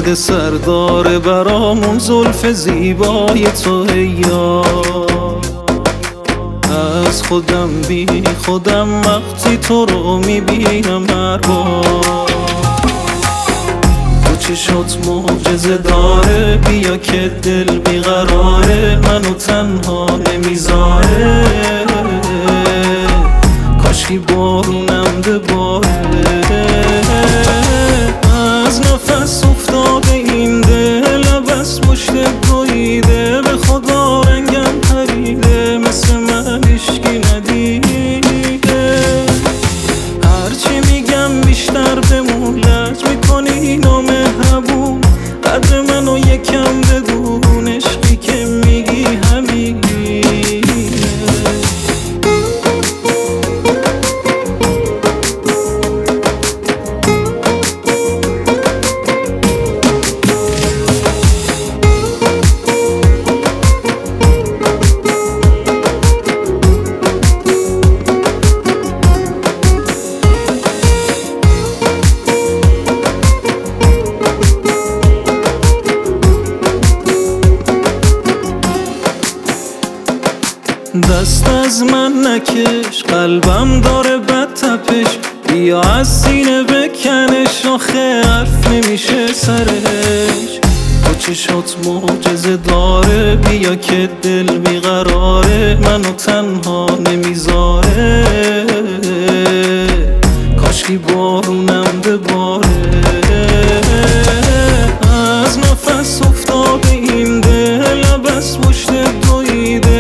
درد سردار برامون زلف زیبای تو یار. از خودم بی خودم وقتی تو رو میبینم هر بار. تو چشات معجزه داره، بیا که دل بیقراره، منو تنها نمیذاره. کاشکی بارونم ده باره. از نفس افتاده این دل، بس پشت بریده، به خدا رنگم پریده، مثل من هیچکی ندیده. هرچی میگم بیشتر بمون، لج میکنی نامهربون، قدر منو یکم بدون، عشقی که میگی همینه. دست از من نکش، قلبم داره بد تپش، بیا از سینه بکنش، آخه حرف نمیشه سرش. تو چشات معجزه داره، بیا که دل بیقراره، منو تنها نمیذاره. کاشکی بارونم ده باره. از نفس افتاده این دل، بس پشت دویده،